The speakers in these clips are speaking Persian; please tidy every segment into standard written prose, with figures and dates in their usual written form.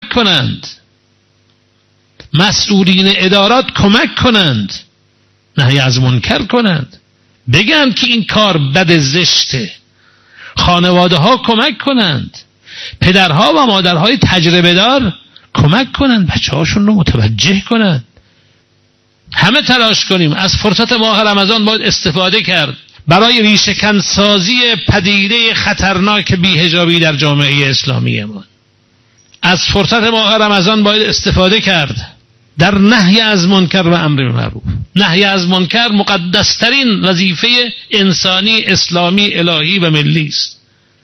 کنند، مسئولین ادارات کمک کنند، نهی از منکر کنند، بگن که این کار بد زشته، خانواده ها کمک کنند، پدرها و مادرهای تجربه دار کمک کنند، بچه هاشون رو متوجه کنند. همه تلاش کنیم. از فرصت ماه رمضان باید استفاده کرد برای ریشه‌کن سازی پدیده خطرناک بی‌حجابی در جامعه اسلامی ما. از فرصت ماه رمضان باید استفاده کرد در نهی از منکر و امر معروف. نهی از منکر مقدسترین وظیفه انسانی، اسلامی، الهی و ملی است.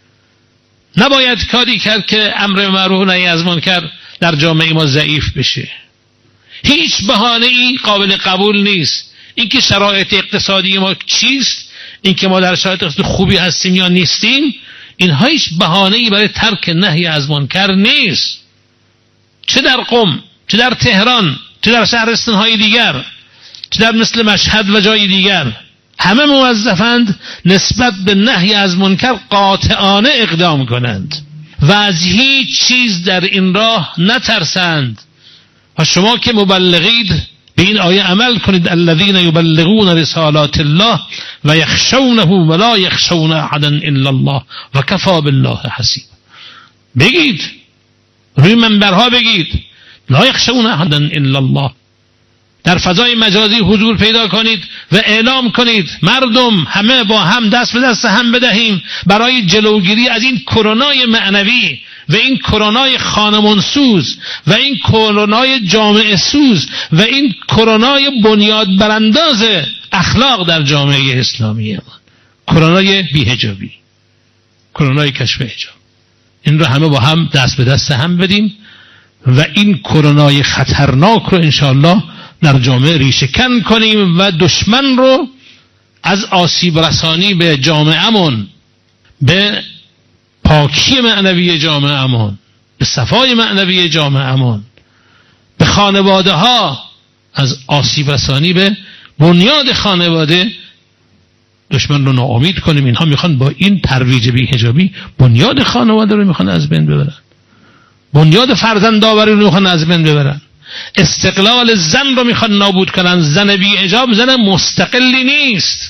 نباید کاری کرد که امر معروف و نهی از منکر در جامعه ما ضعیف بشه. هیچ بهانه‌ای قابل قبول نیست. اینکه شرایط اقتصادی ما چیست، اینکه ما در شرایط اقتصادی خوبی هستیم یا نیستیم، اینها هیچ بهانه‌ای برای ترک نهی از منکر نیست. چه در قم، چه در تهران، چه در شهرستان‌های دیگر، چه در مثل مشهد و جای دیگر، همه موظفند نسبت به نهی از منکر قاطعانه اقدام کنند و از هیچ چیز در این راه نترسند. و شما که مبلغید به این آیه عمل کنید: الذين يبلغون رسالات الله و یخشونه و لا یخشون احدا الا الله و کفی بالله حسیبا. بگید، روی منبرها بگید: لا یخشون احدا الا الله. در فضای مجازی حضور پیدا کنید و اعلام کنید مردم همه با هم دست به دست هم بدهیم برای جلوگیری از این کرونای معنوی و این کرونای خانمان سوز و این کرونای جامعه سوز و این کرونای بنیاد برانداز اخلاق در جامعه اسلامی ما، کرونای بی‌حجابی، کرونای کشف حجاب. این رو همه با هم دست به دست هم بدیم و این کرونای خطرناک رو انشاءالله در جامعه ریشه کن کنیم و دشمن رو از آسیب رسانی به جامعه‌مون، به پاکی معنوی جامعه‌مون، به صفای معنوی جامعه‌مون، به خانواده ها از آسیب رسانی به بنیاد خانواده دشمن رو ناامید کنیم. اینها میخوان با این ترویج بی‌حجابی بنیاد خانواده رو میخوان از بین ببرن، بنیاد فرزندآوری رو میخوان از بین ببرن، استقلال زن رو میخوان نابود کنن. زن بی حجاب زن مستقلی نیست،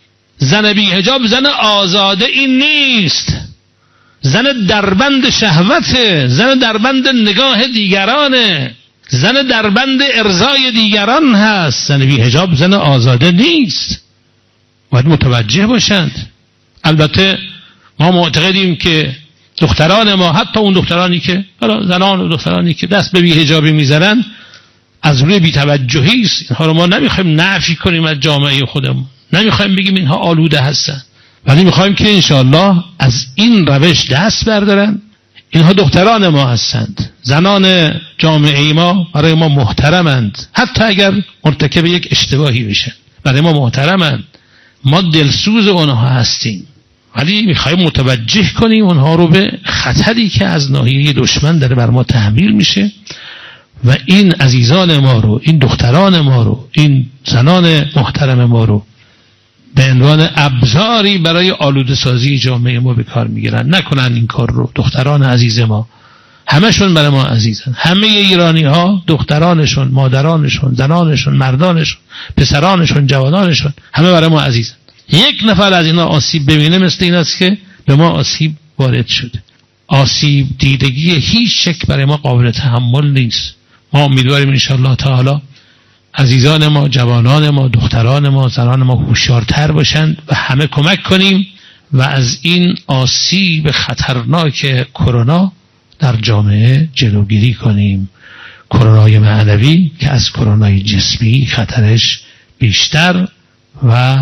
زن بی حجاب زن آزاده این نیست، زن دربند شهوته، زن دربند نگاه دیگرانه، زن دربند ارضای دیگران هست. زن بی حجاب زن آزاده نیست. باید متوجه باشند. البته ما معتقدیم که دختران ما، حتی اون دخترانی که زنان و دخترانی که دست به بی‌حجابی میزنن، از روی بی‌توجهی است. اینها رو ما نمیخوایم نفی کنیم از جامعه خودمون، نمیخوایم بگیم اینها آلوده هستن، ولی میخوایم که انشاءالله از این روش دست بردارن. اینها دختران ما هستند، زنان جامعه ما برای ما محترمند، حتی اگر مرتکب یک اشتباهی بشن برای ما محترمند، ما دلسوز اونها هستیم، ولی میخوایم متوجه کنیم اونها رو به خطری که از ناحیه دشمن داره بر ما تحمیل میشه و این عزیزان ما رو، این دختران ما رو، این زنان محترم ما رو به عنوان ابزاری برای آلوده سازی جامعه ما به کار میگیرن. نکنن این کار رو. دختران عزیز ما همشون برای ما عزیزن. همه ایرانی ها، دخترانشون، مادرانشون، زنانشون، مردانشون، پسرانشون، جوانانشون، همه برای ما عزیزن. یک نفر از اینا آسیب ببینه مثل این است که به ما آسیب وارد شده. آسیب دیدگی هیچ شک برای ما قابل تحمل نیست. ما امیدواریم انشاءالله تعالی عزیزان ما، جوانان ما، دختران ما، زنان ما هوشیارتر باشند و همه کمک کنیم و از این آسیب خطرناک کرونا در جامعه جلوگیری کنیم. کرونای معنوی که از کرونای جسمی خطرش بیشتر و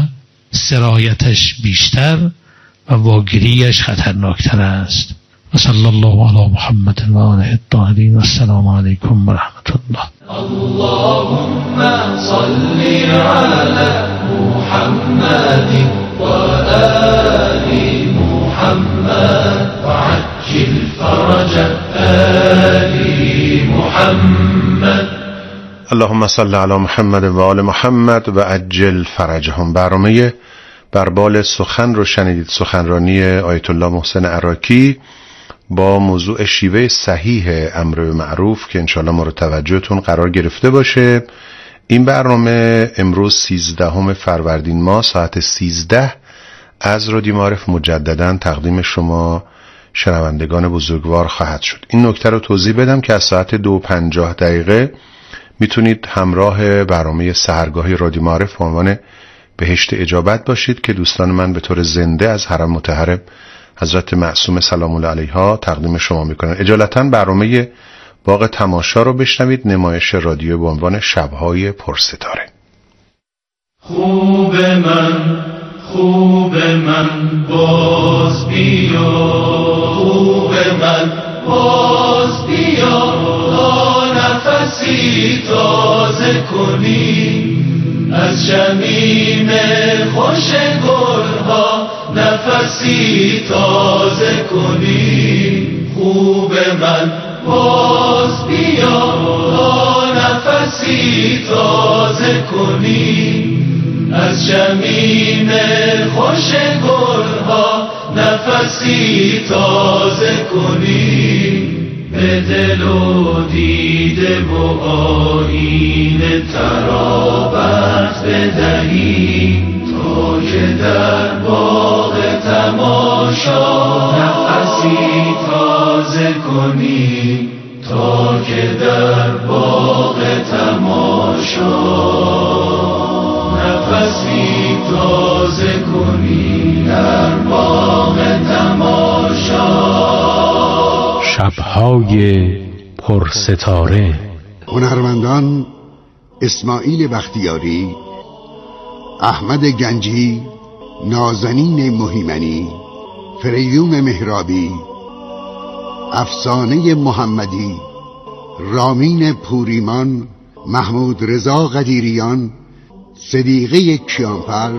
سرایتش بیشتر و واگیریش خطرناکتر است. و صلی الله علی محمد و آله الطاهرین و السلام علیکم و رحمت الله. اللهم صل علی محمد و آل محمد و عجل فرج آل محمد. اللهم صل علی محمد و آل محمد و عجل فرجهم. برنامه بربال سخن رو شنیدید. سخنرانی آیت الله محسن عراقی با موضوع شیوه صحیح امر به معروف که انشالله مورد توجهتون قرار گرفته باشه. این برنامه امروز 13 فروردین ماه ساعت 13 از رادیو معارف مجددا تقدیم شما شنوندگان بزرگوار خواهد شد. این نکته رو توضیح بدم که از ساعت 2:50 میتونید همراه برنامه سحرگاهی رادیو معارف به عنوان بهشت اجابت باشید که دوستان من به طور زنده از حرم مطهر حضرت معصومه سلام الله علیها تقدیم شما میکنن. اجالتا برنامه باغ تماشا رو بشنوید، نمایش رادیو به عنوان شبهای پرستاره. خوب من باز بیا، خوب من باز بیا، تا نفسی تازه کنی از شمیم خوش گلها، نفسی تازه کنی. خوب من باز بیا، تا نفسی تازه کنی از شمیم خوش گلها، نفسی تازه کنی. به دل و دیده و آیین ترابت بدهی، تا که در باغ تماشا نفسی تازه کنی، تا که در باغ تماشا نفسی تازه کنی، در باغ تماشا. شبهای پرستاره. هنرمندان اسماعیل بختیاری، احمد گنجی، نازنین مهیمنی، فریدون مهرابی، افسانه محمدی، رامین پوریمان، محمود رضا قدیریان، صدیقه کیانفر،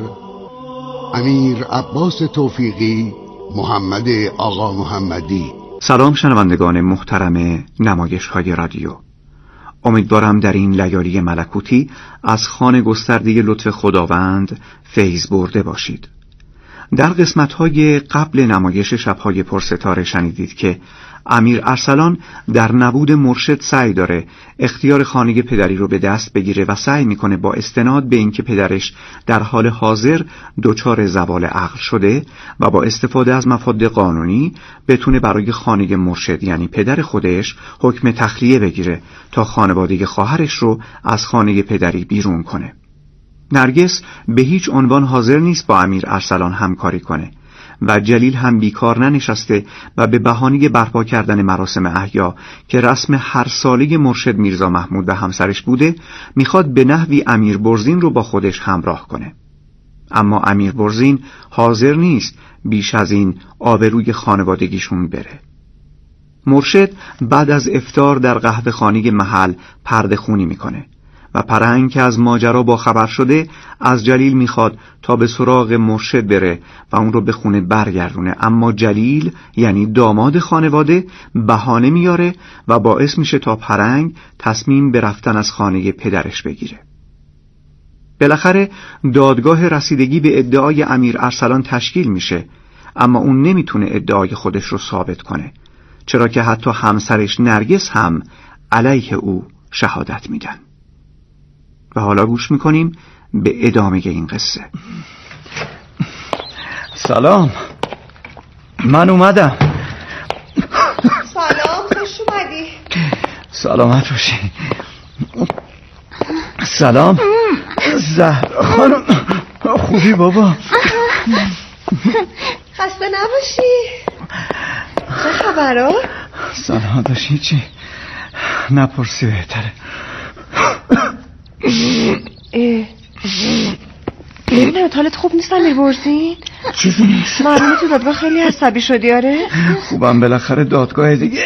امیر عباس توفیقی، محمد آقا محمدی. سلام شنوندگان محترم نمایش های رادیو، امیدوارم در این لیالی ملکوتی از خوان گسترده لطف خداوند فیض برده باشید. در قسمت‌های قبل نمایش شب‌های پرستاره شنیدید که امیر ارسلان در نبود مرشد سعی داره اختیار خانه پدری رو به دست بگیره و سعی میکنه با استناد به اینکه پدرش در حال حاضر دچار زوال عقل شده و با استفاده از مفاد قانونی بتونه برای خانه مرشد یعنی پدر خودش حکم تخلیه بگیره تا خانواده خواهرش رو از خانه پدری بیرون کنه. نرگس به هیچ عنوان حاضر نیست با امیر ارسلان همکاری کنه و جلیل هم بیکار ننشسته و به بهانه برپا کردن مراسم احیا که رسم هر ساله مرشد میرزا محمود و همسرش بوده میخواد به نحوی امیر برزین رو با خودش همراه کنه. اما امیر برزین حاضر نیست بیش از این آبروی خانوادگیشون بره. مرشد بعد از افطار در قهوه خانه محل پرده خونی میکنه و پرنگ که از ماجرا با خبر شده از جلیل میخواد تا به سراغ مرشد بره و اون رو به خونه برگردونه، اما جلیل یعنی داماد خانواده بهانه میاره و باعث میشه تا پرنگ تصمیم به رفتن از خانه پدرش بگیره. بالاخره دادگاه رسیدگی به ادعای امیر ارسلان تشکیل میشه، اما اون نمیتونه ادعای خودش رو ثابت کنه، چرا که حتی همسرش نرگس هم علیه او شهادت میدن. و حالا گوش میکنیم به ادامه این قصه. سلام، من اومدم. سلام، خوش اومدی. سلامت باشی. سلام زهرا خانم، خوبی بابا؟ خسته نباشی. چه خبرها؟ سلام داشتی چی؟ نپرسی بهتره. ببینم حالت خوب نیست امیر برزین؟ چیزی نیست. معلومه تو دادگاه خیلی عصبی شدی. آره خوبم، بالاخره دادگاه دیگه.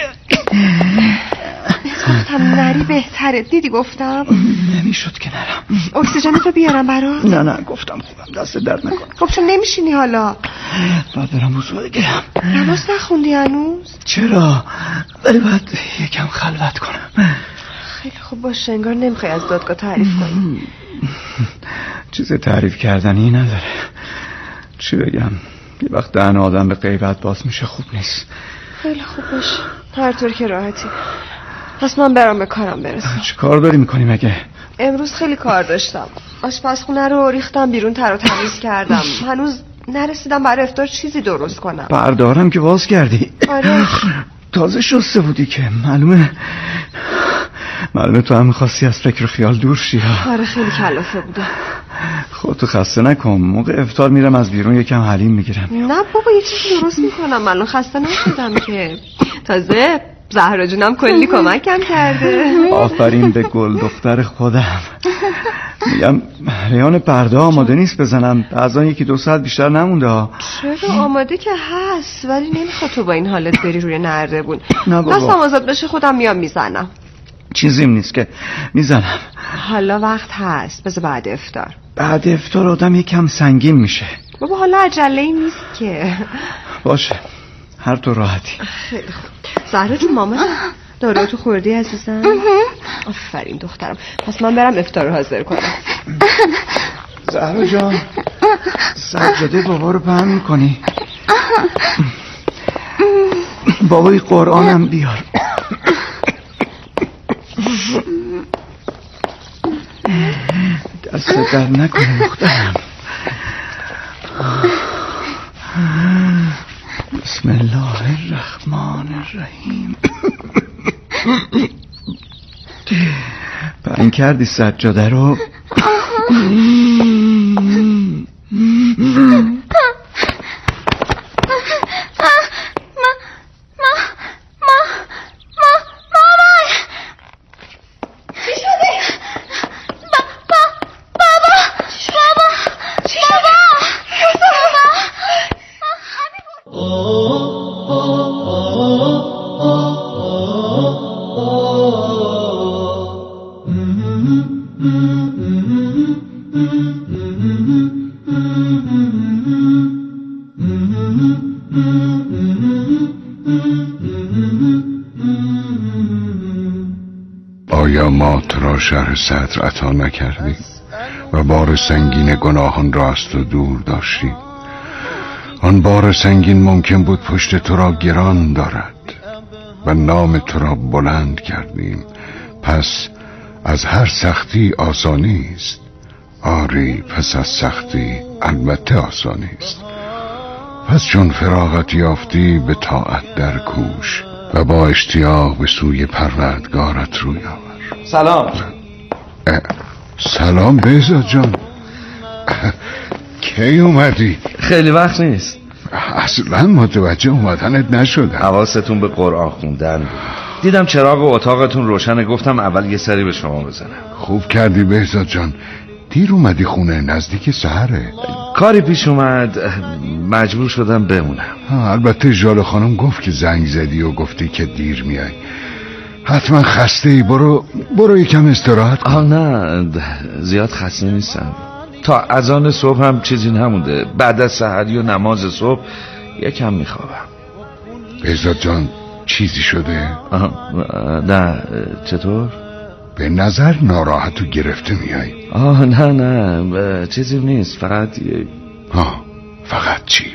گفتم نری بهتره، دیدی گفتم نمیشد که نرم. اکسیژنتو بیارم برات؟ نه گفتم خوبم، دست درد نکنه. خب چون نمیشینی حالا؟ باید برم وضو بگیرم. نماز نخوندی هنوز؟ چرا؟ ولی باید یکم خلوت کنم. خیلی خوب باشه، انگار نمیخوای از دادگاه تعریف کنی. چیز تعریف کردنی نداره. چی بگم؟ یه وقت دهن آدم به غیبت باز میشه خوب نیست. خیلی خوب باشه، هر طور که راحتی. پس من برام به کارم برسم. چه کار داری میکنی مگه؟ امروز خیلی کار داشتم. آشپزخونه رو ریختم بیرون، تر و تمیز کردم. هنوز نرسیدم برای افطار چیزی درست کنم. بردارم که باز کردی. آره. تازه شسته بودی که معلومه تو هم میخواستی از فکر و خیال دور شی. آره خیلی کلافه بوده. خودتو خسته نکن، موقع افطار میرم از بیرون یکم حلیم میگیرم. نه بابا یه چیزی درست میکنم، من الان خسته نشدم که. تازه زهرا جونم کلی کمکم کرده. آفرین به گل دختر خودم. میگم ریان پرده آماده نیست بزنم، بعضا 1-2 ساعت بیشتر نمونده. چرا آماده که هست، ولی نمیخواد تو با این حالت بری روی نردبون. نه بابا، دستم آزاد بشه خودم میام میزنم. چیزیم نیست که میزنم. حالا وقت هست، بذار بعد افطار. بعد افطار آدم یکم سنگین میشه. بابا حالا عجله‌ای نیست که. باشه هر طور راحتی. خیلی خوب. زهرا جون مامان داره تو خوردی عزیزم؟ آفرین دخترم. پس من برم افطار رو حاضر کنم. زهرا جان سجاده بابا رو پهن میکنی؟ بابای قرآنم بیار. دست در نکنه دخترم. بسم الله الرحمن الرحیم. پهن کردی سجاده رو؟ آیا ما تو را شرح صدر عطا نکردیم و بار سنگین گناهان را از تو دور داشتیم؟ آن بار سنگین ممکن بود پشت تو را گران دارد و نام تو را بلند کردیم. پس از هر سختی آسانی است. آری پس از سختی البته آسانی است. پس چون فراغت یافتی به طاعت در کوش و با اشتیاق به سوی پروردگارت روی آور. سلام. سلام بهزاد جان. کی اومدی؟ خیلی وقت نیست. اصلا متوجه اومدنت نشدم. حواستون به قرآن خوندن بود. دیدم چراغ اتاقتون روشنه، گفتم اول یه سری به شما بزنم. خوب کردی بهزاد جان. دیر اومدی خونه، نزدیک سحره. کاری پیش اومد مجبور شدم بمونم. البته ژاله خانم گفت که زنگ زدی و گفتی که دیر میای. حتما خسته ای، برو یکم استراحت کن. نه زیاد خسته نیستم. تا اذان صبح هم چیزی نمونده. بعد از سحری و نماز صبح یکم میخوابم. بهزاد جان چیزی شده؟ نه. چطور؟ به نظر ناراحت و گرفته میای. نه چیزی نیست، فقط فقط چی؟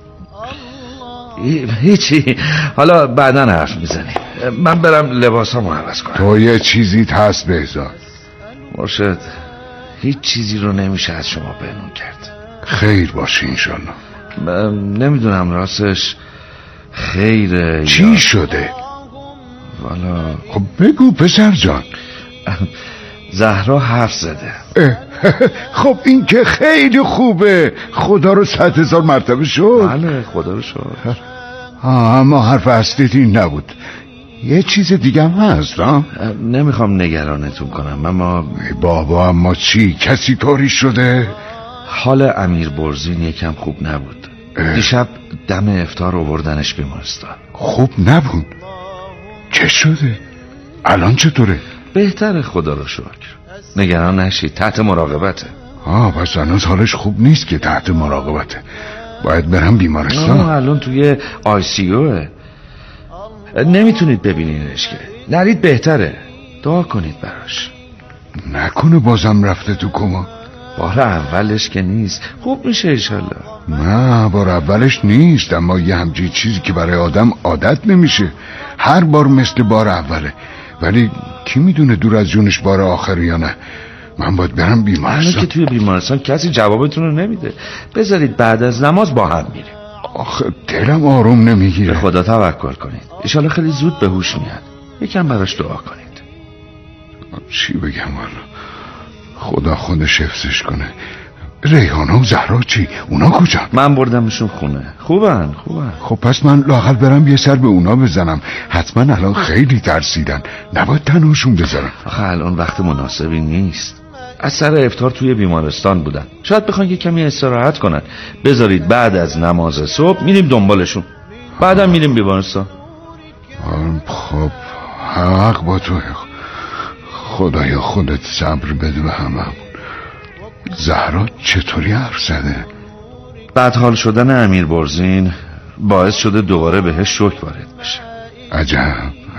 هیچی. حالا بعدن حرف میزنیم. من برم لباسامو عوض کنم. تو یه چیزی هست بهزاد؟ مرشد هیچ چیزی رو نمیشه از شما پنهون کرد. خیر باشه انشالله. نمیدونم راستش خیره چی شده؟ والا خب بگو پسر جان. زهرا حرف زده. خب این که خیلی خوبه. خدا رو 100,000 مرتبه شد. بله خدا رو شد. اما حرف اصلیت این نبود. یه چیز دیگه هم هست. نمیخوام نگرانتون کنم اما بابا اما چی؟ کسی کاری شده؟ حال امیر برزین یکم خوب نبود. دیشب دم افطار آوردنش بیمارستان. خوب نبود؟ چه شده؟ الان چطوره؟ بهتره خدا رو شکر. نگران نشید، تحت مراقبته. پس هنوز حالش خوب نیست که تحت مراقبته. باید برم بیمارستان. الان توی ICUه. نمیتونید ببینینش که. نرید بهتره. دعا کنید براش. نکنه بازم رفته تو کما. بار اولش که نیست. خوب میشه انشالله. نه بار اولش نیست، اما یه همچین چیزی که برای آدم عادت نمیشه. هر بار مثل بار اوله، ولی کی میدونه دور از جونش بار آخر یا نه. من باید برم بیمارستان. که توی بیمارستان کسی جوابتون رو نمیده. بذارید بعد از نماز با هم میریم. آخه دلم آروم نمیگیره. به خدا توکل کنید، انشالله خیلی زود به هوش میاد. یکم براش دعا کنید. چی بگم والا، خدا خودش حفظش کنه. ریحانه و زهرا چی؟ اونا کجا؟ من بردمشون خونه. خوبن. خب پس من لااقل برم یه سر به اونا بزنم. حتما الان خیلی ترسیدن، نباید تنهاشون بذارم. آخه الان وقت مناسبی نیست. از سر افطار توی بیمارستان بودن، شاید بخوان یه کمی استراحت کنن. بذارید بعد از نماز صبح میریم دنبالشون، بعدم میریم بیمارستان. خب حق با تو. خدایا خودت صبر بده به هممون. زهرا چطوری حرف زده؟ بدحال شدن امیر برزین باعث شده دوباره بهش شوک وارد بشه. عجب.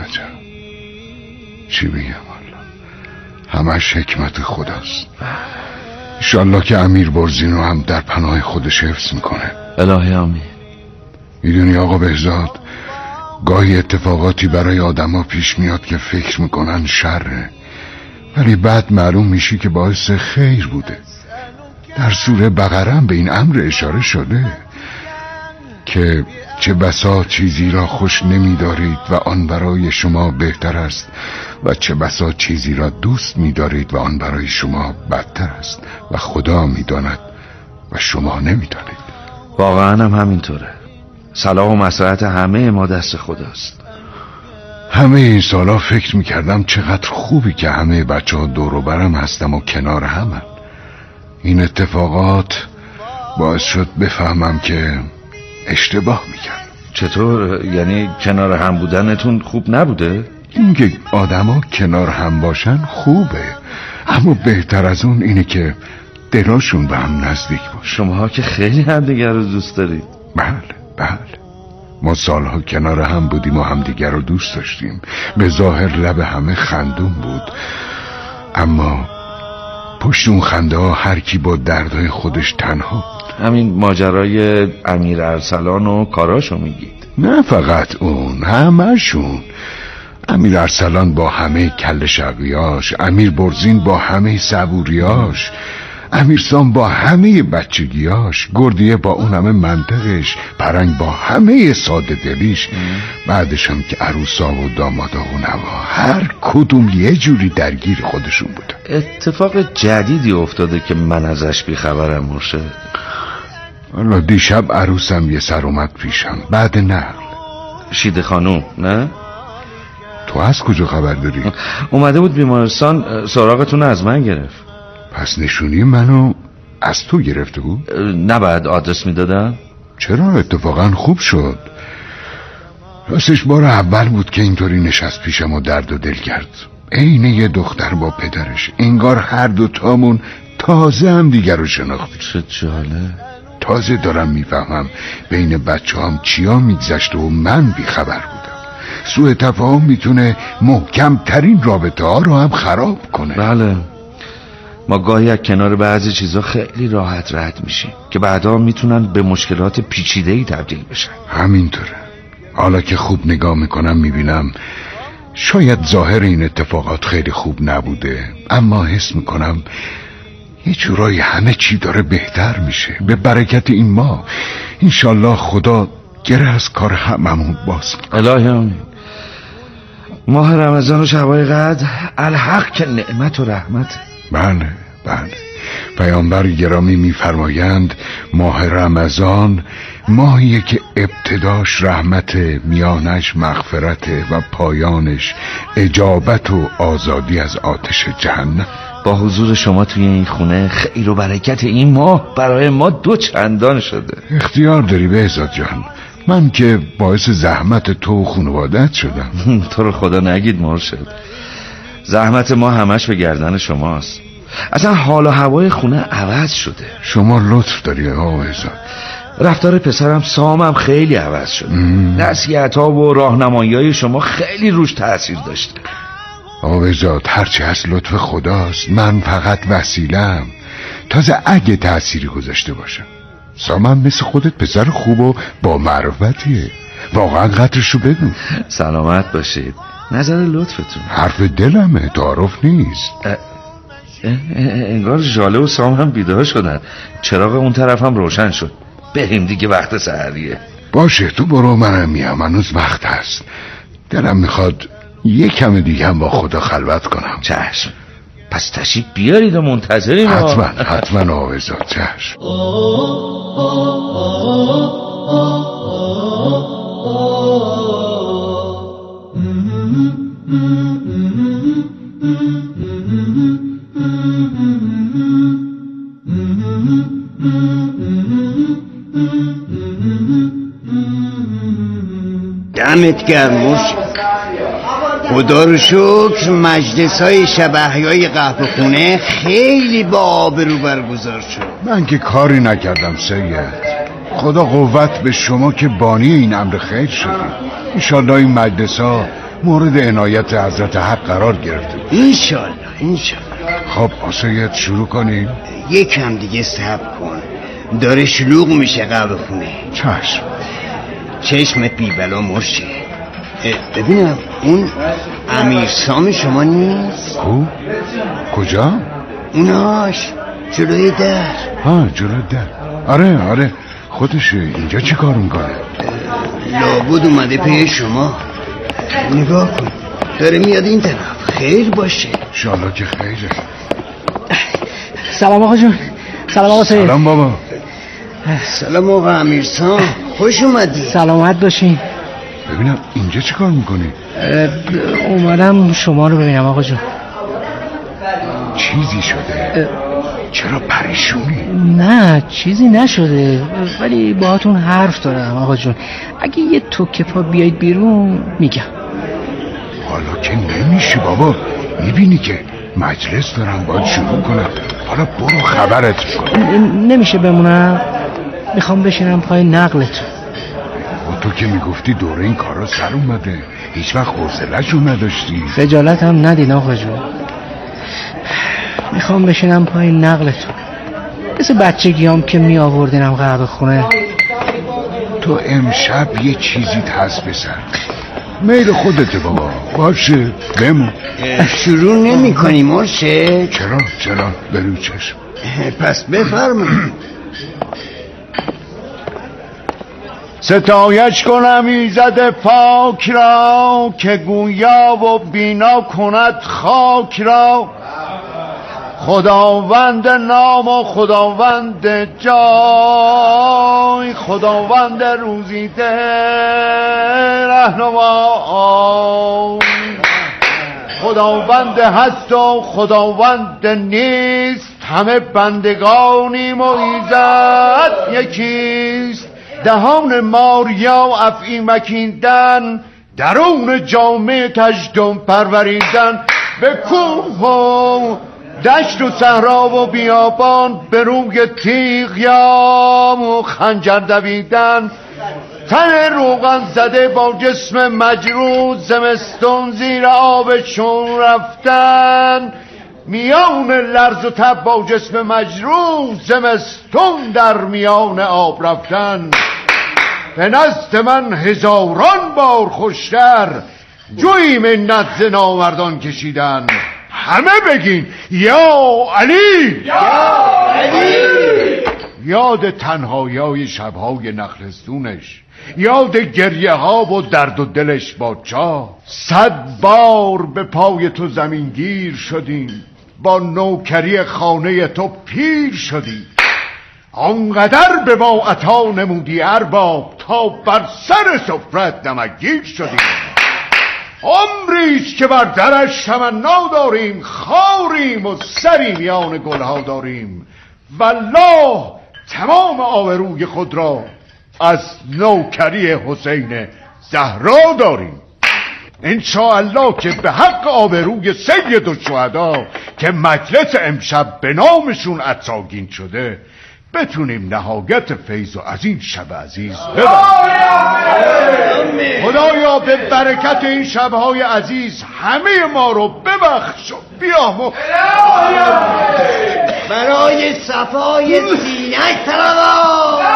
چی بگم والا، همش حکمت خداست. انشالله که امیر برزین رو هم در پناه خودش حفظ میکنه. الهی آمین. میدونی آقا بهزاد، گاهی اتفاقاتی برای آدما پیش میاد که فکر میکنن شره، ولی بعد معلوم میشی که باعث خیر بوده. در سوره بقره هم به این امر اشاره شده که چه بسا چیزی را خوش نمی‌دارید و آن برای شما بهتر است و چه بسا چیزی را دوست می‌دارید و آن برای شما بدتر است و خدا می‌داند و شما نمی‌دانید. واقعا هم همینطوره. صلاح و مصلحت همه ما دست خداست. همه این سالا فکر می‌کردم چقدر خوبی که همه بچه‌ها دور و برم هستم و کنار همن. این اتفاقات باعث شد بفهمم که اشتباه میکردم. چطور؟ یعنی کنار هم بودنتون خوب نبوده؟ اینکه آدما کنار هم باشن خوبه، اما بهتر از اون اینه که دلاشون به هم نزدیک باشه. شماها که خیلی همدیگر رو دوست دارید. بله ما سالها کنار هم بودیم و همدیگر رو دوست داشتیم. به ظاهر لب همه خندون بود، اما پشت اون خنده ها هر کی با دردهای خودش تنها بود. همین ماجرای امیر ارسلان و کاراشو میگید؟ نه فقط اون، همشون. امیر ارسلان با همه کل شقیاش، امیر برزین با همه صبوریاش، امیر سام با همه بچگیاش، گردیه با اون همه منطقش، پرنگ با همه ساده دلیش، بعدش هم که عروسا و دامادا و نوا هر کدوم یه جوری درگیر خودشون بودن. اتفاق جدیدی افتاده که من ازش بیخبرم مرشد. والا دیشب عروسم یه سر اومد پیشم بعد نقل. شیده خانوم نه؟ تو از کجا خبر داری؟ اومده بود بیمارستان، سراغتون از من گرفت. پس نشونی منو از تو گرفته بود؟ نباید آدرس میدادم؟ چرا؟ اتفاقا خوب شد. راستش بار اول بود که اینطوری نشست پیشم و درد و دل کرد. عین یه دختر با پدرش، انگار هر دوتامون تازه هم دیگر رو شناختیم. چه جاله. تازه دارم میفهمم بین بچه هم چیا میگذشته و من بیخبر بودم. سوء تفاهم میتونه محکم ترین رابطه ها رو هم خراب کنه. بله، ما گاهی از کنار بعضی چیزا خیلی راحت رد میشیم که بعدا میتونن به مشکلات پیچیده‌ای تبدیل بشن. همینطوره. حالا که خوب نگاه میکنم میبینم شاید ظاهر این اتفاقات خیلی خوب نبوده، اما حس میکنم یه جورایی همه چی داره بهتر میشه به برکت این ماه. انشالله خدا گره از کار هممون باز. الهی آمین. ماه رمضان و شبای قدر الحق که نعمت و رحمت. بله پیامبر گرامی میفرمایند ماه رمضان ماهیه که ابتداش رحمت، میانش مغفرت و پایانش اجابت و آزادی از آتش جهنم. با حضور شما توی این خونه خیر و برکت این ماه برای ما 2 چندان شده. اختیار داری بهزاد جان، من که باعث زحمت تو و خانواده‌ات شدم. تو رو خدا نگید مرشد، زحمت ما همش به گردن شماست. اصلا حال و هوای خونه عوض شده. شما لطف داری آقا بهزاد. رفتار پسرم سامم خیلی عوض شده. نصیحت‌ها و راهنمایی‌های شما خیلی روش تأثیر داشته. آقا بهزاد هرچی هست لطف خداست، من فقط وسیله‌ام. تازه اگه تأثیری گذاشته باشم سامان مثل خودت پسر خوب و با معرفتیه، واقعا قدرشو بدون. سلامت باشید. نظر لطفتون. حرف دلمه، تعارف نیست. انگار ژاله و سام هم بیدار شدن. چراغ اون طرف هم روشن شد. بریم دیگه، وقت سحریه. باشه تو برو، منم میام، هنوز وقت هست. دلم میخواد یه کم دیگه هم با خدا خلوت کنم. چشم. پس تشریف بیارید و منتظریم. حتما آویزا. چشم. دمت گرم مرشد. خدا رو شکر مجلس های شبحیای قهوه خونه خیلی با آبرو برگزار شد. من که کاری نکردم سید. خدا قوت به شما که بانی این امر خیر شدید. انشالله این مجلس ها مورد عنایت حضرت حق قرار گرفته. انشالله. خب سید شروع کنیم. یکم دیگه صبر کن، داره شلوغ میشه قهوه خونه. چشم. چشمت بیبلا مرشد. ببینم اون امیر سام شما نیست؟ او؟ کجا؟ اوناش جلوی در. جلوی در. آره خودشه. اینجا چی کار میکنه؟ لابد اومده پی شما. نگاه کن داره میاد این طرف. خیر باشه. انشالله که خیره. سلام آقا جون. سلام آقا سید. سلام بابا. سلام آقا امیرسام، خوش اومدی. سلامت باشین. ببینم اینجا چی کار میکنی؟ اومدم شما رو ببینم آقا جون. چیزی شده؟ چرا پریشونی؟ نه چیزی نشده، ولی باهاتون حرف دارم آقا جون. اگه یه توکه پا بیایید بیرون میگم. حالا که نمیشه بابا، میبینی که مجلس دارم باید شروع کنم. حالا برو خبرت میکنم. نمیشه بمونم، میخوام بشینم پای نقلتون. و تو که میگفتی دوره این کارا سر اومده، هیچ وقت حوصله‌شو نداشتی. خجالت هم ندین آقا جون. میخوام بشینم پای نقلتون، مثل بچگیام که می آوردینم قهوه خونه. تو امشب یه چیزی هست بسر، میل خودته بابا. باشه بمون. شروع نمی کنی مرشد؟ چرا برو چشم. پس بفرمایید. ستایش کنم ایزد پاک را، که گویا و بینا کند خاک را. خداوند نام و خداوند جای، خداوند روزیده رهنما. خداوند هست و خداوند نیست، همه بندگانیم و ایزد یکیست. دهان ماریا افعی مکیندن، درون جامعه کژدم پروریدن. به کوه و دشت و صحرا و بیابان، به روی تیغ یا و خنجر دویدن. تن روغن زده با جسم مجروح، زمستون زیر آبشون رفتن. میان لرز و تب با جسم مجروح، زمستون در میان آب رفتن. به نزد من هزاران بار خوشتر، جوی منت ز نامردان کشیدن. همه بگین یا علی، یا علی. یاد تنهایای شبهای نخلستونش، یاد گریه ها و درد و دلش با چاه. 100 بار به پای تو زمینگیر شدیم، با نوکری خانه تو پیر شدیم. آنقدر به ما عطا نمودی ارباب، تا بر سر سفرت نمکگیر شدیم. عمریست که بر درش تمنا داریم، خاریم و سری میان گلها داریم. والله تمام آبروی خود را از نوکری حسین زهرا داریم. انشاءالله که به حق آبروی سید الشهدا که مجلس امشب به نامشون عطاگین شده، بتونیم نهایت فیض و از این شب عزیز ببریم. خدایا به برکت این شبهای عزیز همه ما رو ببخش و بیامرز. برای صفای سینه صلوات.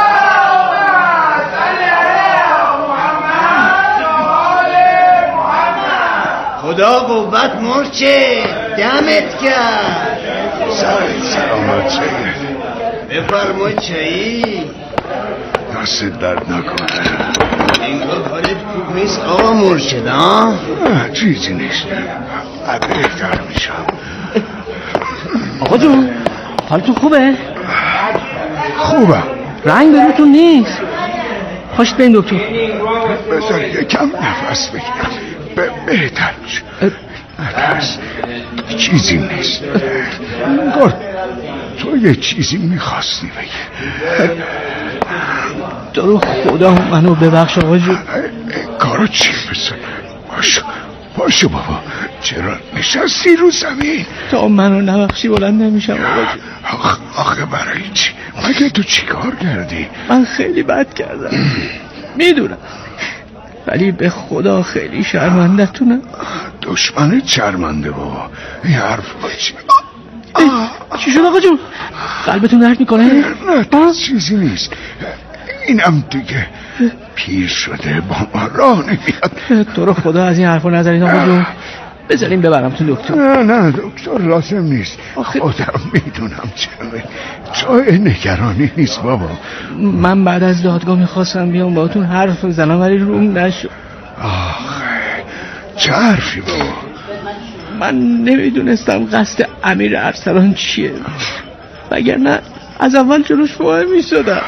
خدا قوت مرچه دمت کرد. سلامت سید. بفرمای چایی. دست درد نکنه. اینگاه حالت خوب نیست آقا مرشد ها؟ چیزی نیست، بهتر میشم. آقا جون حالتون خوبه؟ خوبه. رنگ به روتون نیست. پاشت به این دکتر. بذار یکم نفس بگیرم بهتر میشه. نفس چیزی نیست. انگار تو یه چیزی میخواستی بگی. تو خدا منو ببخش آقا جون. کارو چی بسن؟ باشو بابا، چرا نشستی رو زمین؟ تا منو نبخشی بلند نمیشم آقا جون. آخه برای چی؟ مگه تو چی کار کردی؟ من خیلی بد کردم میدونم، ولی به خدا خیلی شرمنده‌تونم. دشمنت شرمنده بابا، این حرف چی؟ چی شد آقا جون؟ قلبتون درد میکنه؟ نه چیزی نیست، اینم دیگه پیر شده با ما راه نمیاد. تو رو خدا از این حرفا نزنید آقا جون. بذاریم ببرم تو دکتر. نه دکتر لازم نیست، خودم میدونم جای نگرانی نیست بابا. من بعد از دادگاه میخواستم بیام باهاتون حرف بزنم ولی روم نشد. آخه چه حرفی بابا؟ من نمیدونستم قصد امیر ارسلان چیه، وگرنه از اول جلوش وای میشدم.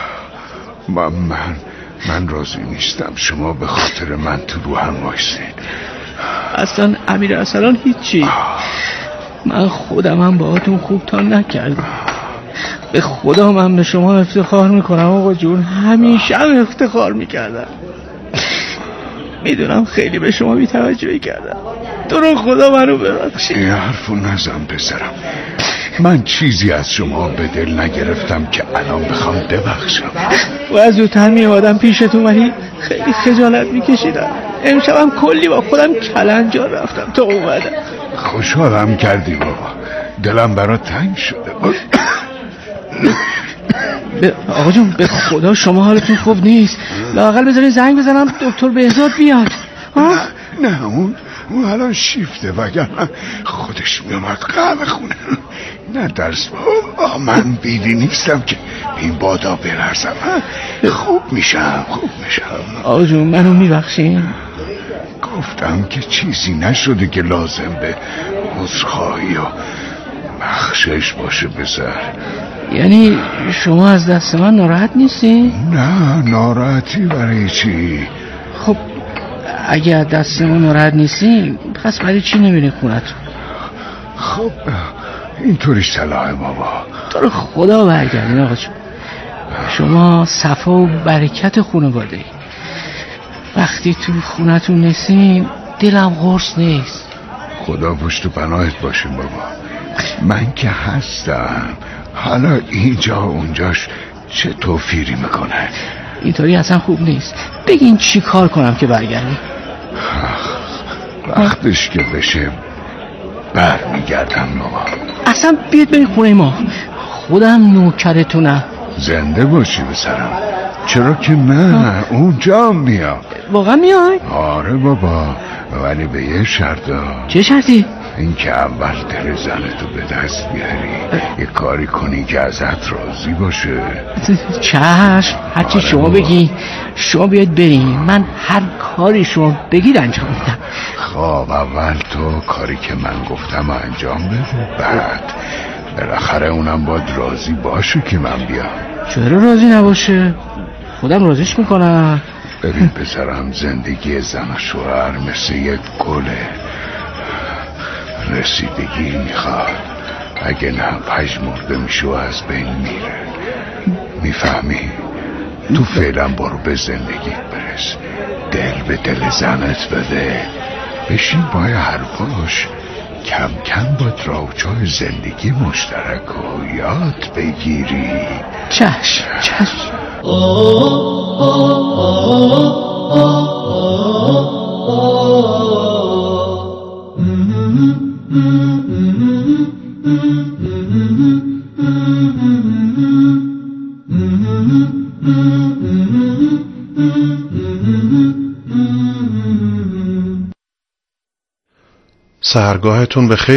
من راضی نیستم شما به خاطر من تو رو هم وایسید. اصلا امیر ارسلان هیچی. من خودم هم باهاتون خوب تا نکردم. به خدا من به شما افتخار میکنم آقا جون، همیشه هم افتخار میکردم. میدونم خیلی به شما بی‌توجهی کردم، تو رو خدا منو ببخشید. این حرفو نزن پسرم، من چیزی از شما به دل نگرفتم که الان بخوام ببخشم. و زودتر میامدم پیشتون ولی خیلی خجالت میکشیدم. امشبم کلی با خودم کلنجار رفتم تا اومدم. خوشحالم کردی بابا، دلم برات تنگ شده. آقا جون به خدا شما حالتون خوب نیست، لااقل بذارین زنگ بزنم دکتر بهزاد بیاد. نه اون الان شیفته، وگرنه خودش میامد قهوه خونه. نه درس بابا، من بیدی نیستم که این بادا برسم. خوب میشم. آقا جون منو میبخشین؟ گفتم که چیزی نشده که لازم به عذرخواهی و بخشش باشه بذار. یعنی شما از دست من ناراحت نیستی؟ نه ناراحتی برای چی؟ خب اگه از دست ما ناراحت نیستی پس برای چی نمیری خونتون؟ خب اینطوری صلاحه بابا. تو رو خدا برگردین آقا جون. شما صفا و برکت خانواده ای. وقتی تو خونتون نیستین دلم قرص نیست. خدا پشت و پناهت باشه بابا. من که هستم، حالا اینجا اونجاش چه توفیری میکنه؟ اینطوری اصلا خوب نیست. بگین چی کار کنم که برگردی؟ وقتش که بشه برمیگردم بابا. اصلا بیاد بریم خونه ما، خودم نوکرتونم. زنده باشی بسرم. چرا که نه اونجا میام. واقعا میای؟ آره بابا، ولی به یه شرطا. چه شرطی؟ این که اول دل زنتو به دست بیاری، یه کاری کنی که ازت راضی باشه. چشم، هرچی شما بگی. شما بیاید بریم، من هر کاری شما بگید انجام میدم. خب اول تو کاری که من گفتم انجام بده، بعد بالاخره اونم باید راضی باشه که من بیام. چرا راضی نباشه؟ خودم راضیش میکنم. ببین پسرم، زندگی زن و شوهر مثل یک گله، رسیدگی میخواد. اگه نه پژمرده میشه و از بین میره. میفهمی؟ تو فعلا برو به زندگی برس، دل به دل زنت بده، بشین بای حرفاش، کم کم با راوچای زندگی مشترک و یاد بگیری. چشم. سحرگاهتون بخیر.